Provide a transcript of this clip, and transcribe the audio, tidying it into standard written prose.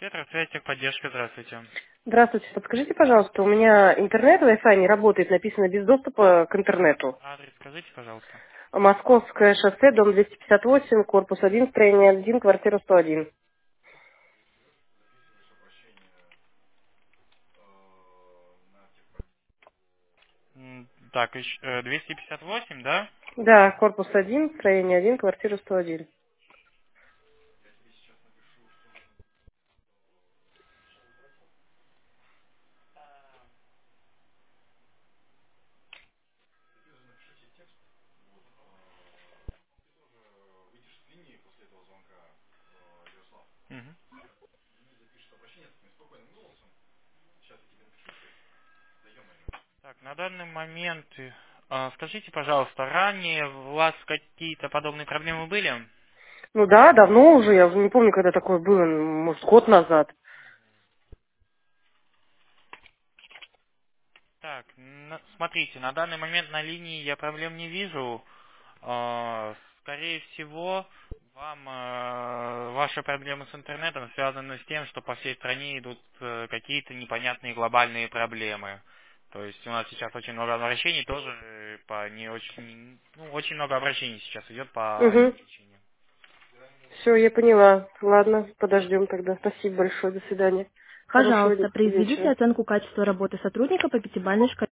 Петр, связь техподдержка, здравствуйте. Здравствуйте. Подскажите, пожалуйста, у меня интернет Wi-Fi не работает, написано без доступа к интернету. Адрес скажите, пожалуйста. Московское шоссе, дом 258, корпус 1, строение 1, квартира 101. Так, 258, да? Да, корпус 1, строение 1, квартира 101. Мгм. Так, на данный момент, скажите, пожалуйста, ранее у вас какие-то подобные проблемы были? Ну да, давно уже, я уже не помню, когда такое было, может, год назад. Так, смотрите, на данный момент на линии я проблем не вижу. Скорее всего, вам ваши проблемы с интернетом связаны с тем, что по всей стране идут какие-то непонятные глобальные проблемы. То есть у нас сейчас очень много обращений тоже по не очень, ну, очень много обращений сейчас идет по Угу. этой причине. Все, я поняла. Ладно, подождем тогда. Спасибо большое, до свидания. Хорошего Пожалуйста, произведите вечера. оценку качества работы сотрудника по пятибалльной шкале.